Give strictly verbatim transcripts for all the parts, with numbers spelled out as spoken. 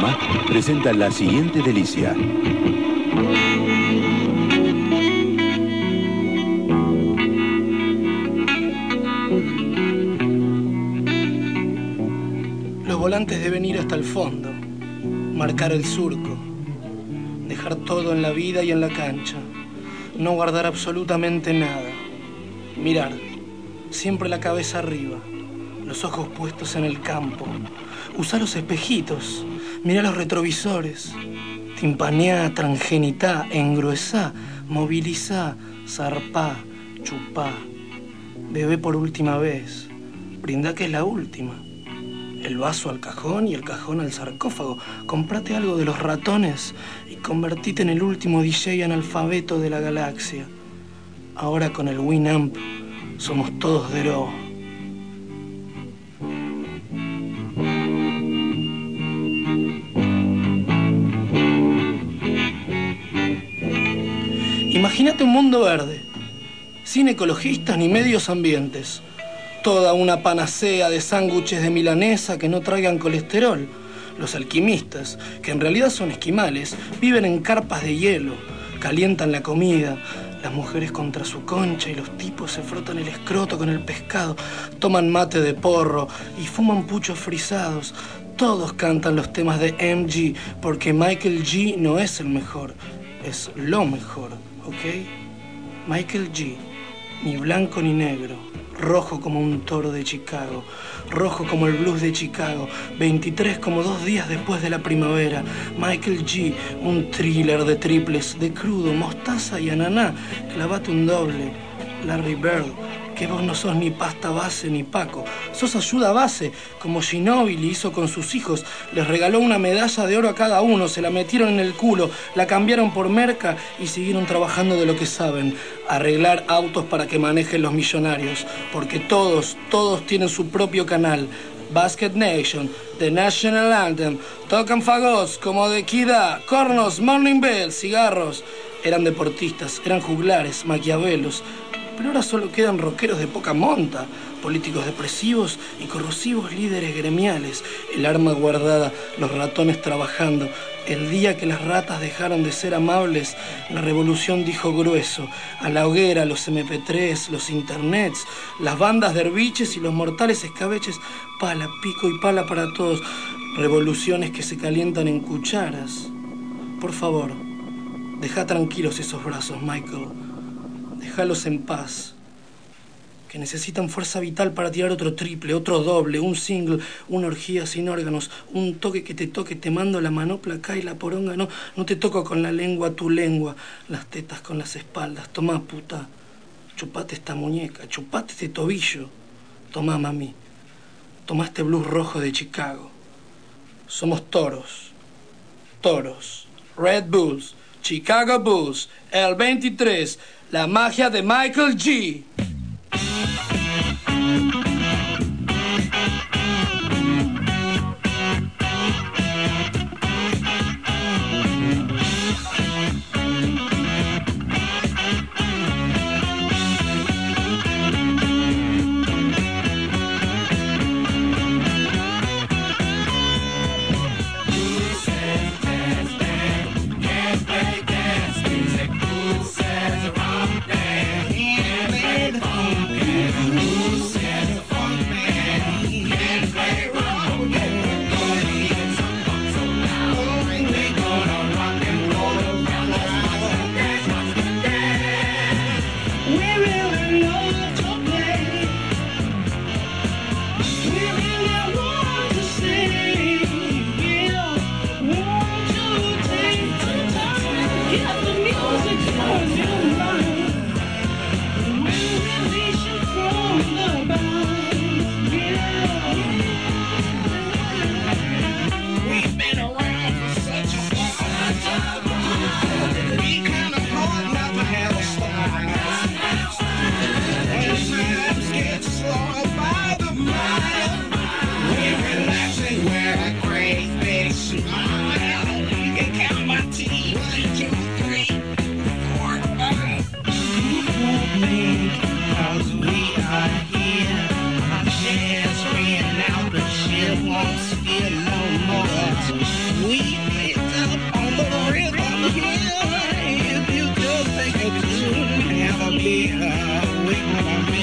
Pharma presenta la siguiente delicia. Los volantes deben ir hasta el fondo, marcar el surco, dejar todo en la vida y en la cancha, no guardar absolutamente nada, mirar, siempre la cabeza arriba, los ojos puestos en el campo, usar los espejitos, mirar los retrovisores, timpaneá, transgenitá, engruesá, movilizá, zarpá, chupá, bebé por última vez, brindá que es la última. El vaso al cajón y el cajón al sarcófago. Comprate algo de los ratones y convertite en el último D J analfabeto de la galaxia. Ahora con el Winamp somos todos de Dero. Imagínate un mundo verde, sin ecologistas ni medios ambientes. Toda una panacea de sándwiches de milanesa que no traigan colesterol. Los alquimistas, que en realidad son esquimales, viven en carpas de hielo, calientan la comida, las mujeres contra su concha y los tipos se frotan el escroto con el pescado, toman mate de porro y fuman puchos frisados. Todos cantan los temas de M G porque Michael G no es el mejor, es lo mejor, ¿ok? Michael G, ni blanco ni negro. Rojo como un toro de Chicago, rojo como el blues de Chicago, veintitrés como dos días después de la primavera. Michael G, un thriller de triples, de crudo, mostaza y ananá. Clavate un doble. Larry Bird, que vos no sos ni pasta base ni Paco, sos ayuda base, como Ginóbili hizo con sus hijos. Les regaló una medalla de oro a cada uno, se la metieron en el culo, la cambiaron por merca y siguieron trabajando de lo que saben, arreglar autos para que manejen los millonarios, porque todos, todos tienen su propio canal. Basket Nation, The National Anthem, tocan fagots como de Kida, cornos, Morning Bell, cigarros. Eran deportistas, eran juglares, maquiavelos, pero ahora solo quedan rockeros de poca monta, políticos depresivos y corrosivos líderes gremiales, el arma guardada, los ratones trabajando. El día que las ratas dejaron de ser amables, la revolución dijo grueso, a la hoguera, los eme pe tres, los internets, las bandas de herbiches y los mortales escabeches, pala, pico y pala para todos, revoluciones que se calientan en cucharas. Por favor, deja tranquilos esos brazos, Michael. Déjalos en paz, que necesitan fuerza vital para tirar otro triple, otro doble, un single, una orgía sin órganos, un toque que te toque, te mando la manopla acá y la poronga, no, no te toco con la lengua tu lengua, las tetas con las espaldas, tomá puta, chupate esta muñeca, chupate este tobillo, tomá mami, tomá este blues rojo de Chicago, somos toros, toros, Red Bulls, Chicago Bulls, el veintitrés, la magia de Michael G.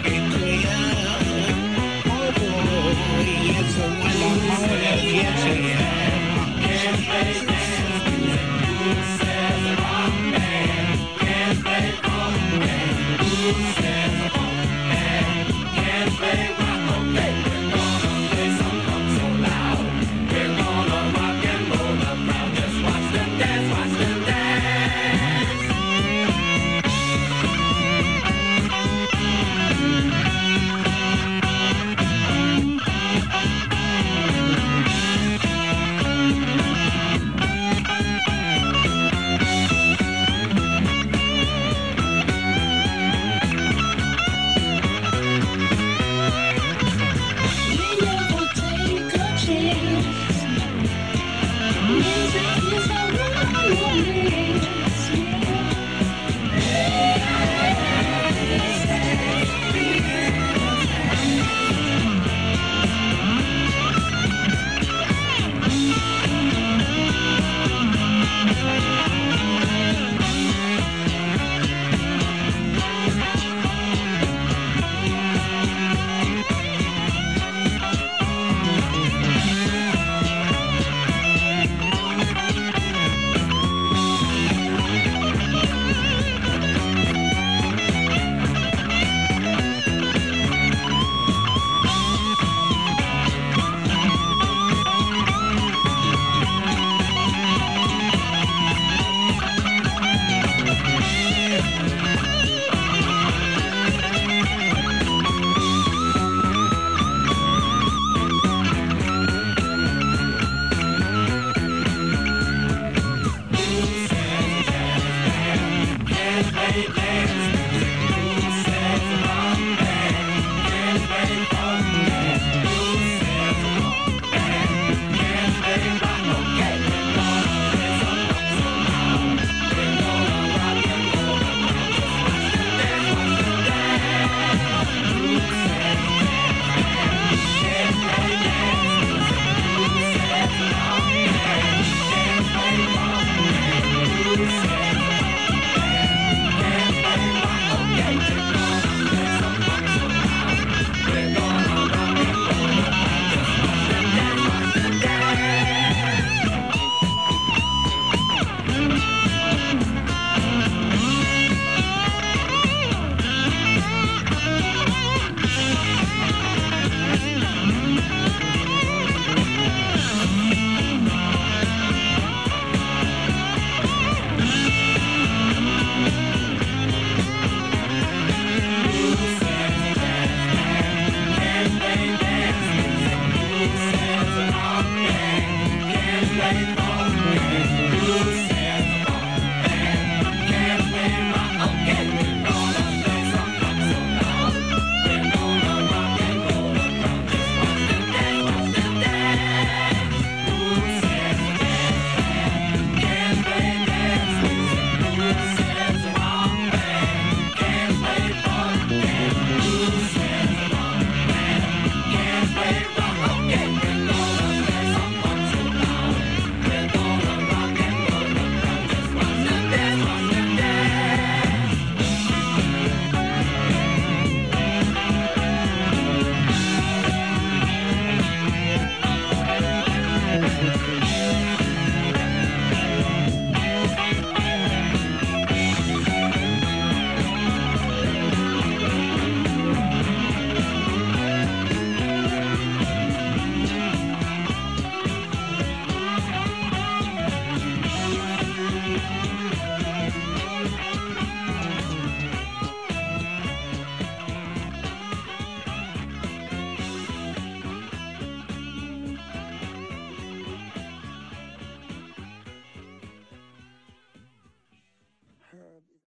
Esto